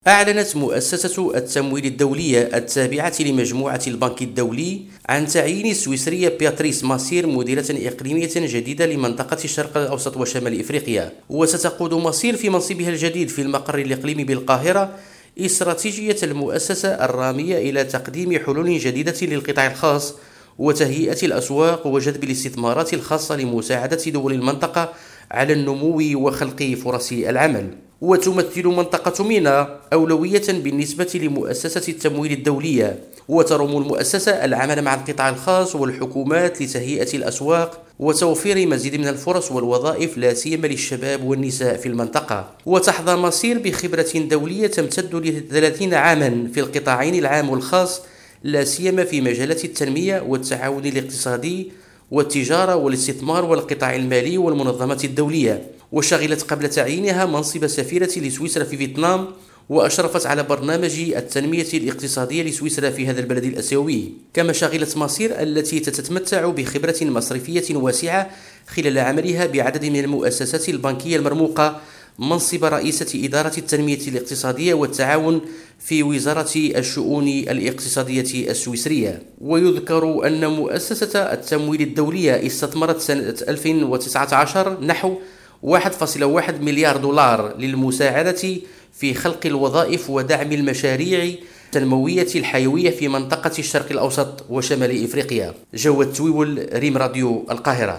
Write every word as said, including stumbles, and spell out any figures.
أعلنت مؤسسة التمويل الدولية التابعة لمجموعة البنك الدولي عن تعيين السويسرية بياتريس ماسير مديرة إقليمية جديدة لمنطقة الشرق الأوسط وشمال إفريقيا. وستقود ماسير في منصبها الجديد في المقر الإقليمي بالقاهرة استراتيجية المؤسسة الرامية إلى تقديم حلول جديدة للقطاع الخاص وتهيئة الأسواق وجذب الاستثمارات الخاصة لمساعدة دول المنطقة على النمو وخلق فرص العمل. وتمثل منطقة مينا أولوية بالنسبة لمؤسسة التمويل الدولية، وترم المؤسسة العمل مع القطاع الخاص والحكومات لتهيئة الأسواق وتوفير مزيد من الفرص والوظائف لا سيما للشباب والنساء في المنطقة. وتحظى ماسير بخبرة دولية تمتد لثلاثين عاما في القطاعين العام والخاص، لا سيما في مجالات التنمية والتعاون الاقتصادي والتجارة والاستثمار والقطاع المالي والمنظمات الدولية. وشغلت قبل تعيينها منصب سفيرة لسويسرا في فيتنام، وأشرفت على برنامج التنمية الاقتصادية لسويسرا في هذا البلد الآسيوي. كما شغلت ماسير التي تتمتع بخبرة مصرفية واسعة خلال عملها بعدد من المؤسسات البنكية المرموقة منصب رئيسة إدارة التنمية الاقتصادية والتعاون في وزارة الشؤون الاقتصادية السويسرية. ويذكر أن مؤسسة التمويل الدولية استثمرت سنة ألفين وتسعة عشر نحو واحد فاصلة واحد مليار دولار للمساعدة في خلق الوظائف ودعم المشاريع التنموية الحيوية في منطقة الشرق الأوسط وشمال إفريقيا. جواد تويول، ريم راديو القاهرة.